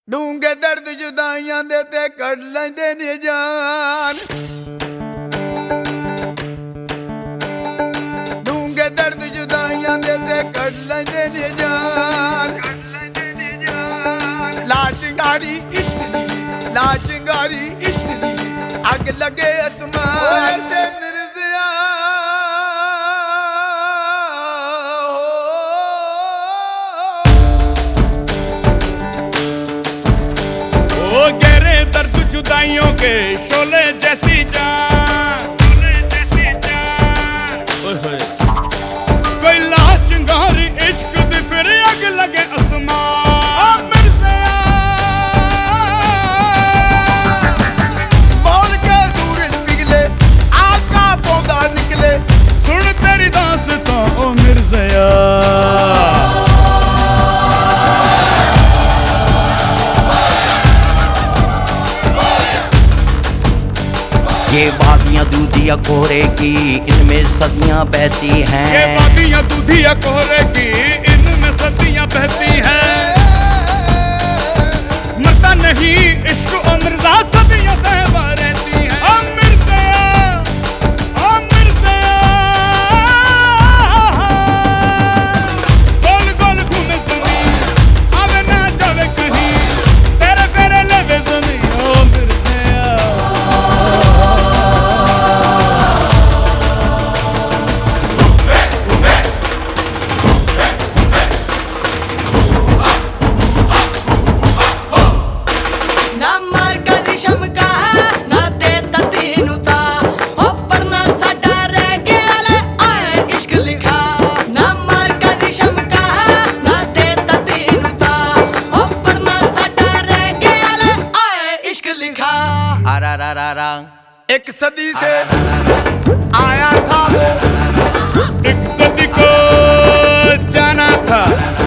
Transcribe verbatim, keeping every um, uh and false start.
डूंगे दर्द जुदाइयां दे ते कढ़ लैंदे ने जान। डूंगे दर्द जुदाइयां दे ते कढ़ लैंदे ने जान। ला चिंगारी इश्क दी, ला चिंगारी इश्क दी, अग लगे आसमान ते मिर्ज़िया। गहरे दर्द जुदाइयों के शोले जैसी जान, कोई ला चिंगारी इश्क दी फिर अग लगे आसमान। मिर्ज़िया बोल के सूरज पिघले, आका पौधा निकले, सुन तेरी दास्तां ओ मिर्ज़िया। ये वादियाँ दूधिया कोहरे की, इनमें सदियाँ बहती हैं। ये वादियाँ दूधिया कोहरे की, इनमें सदियाँ बहती हैं। मरता नहीं इश्क ओ मिर्ज़ा, सदियाँ सहमा रहती हैं। ओ मिर्ज़िया, ओ मिर्ज़िया, गोल गोल घूमे ज़मीन, आवे ना जावे कहीं, तेरे फेरे लेवे ज़मीन। ओ मिर्ज़िया एक सदी से आया था वो, एक सदी को जाना था।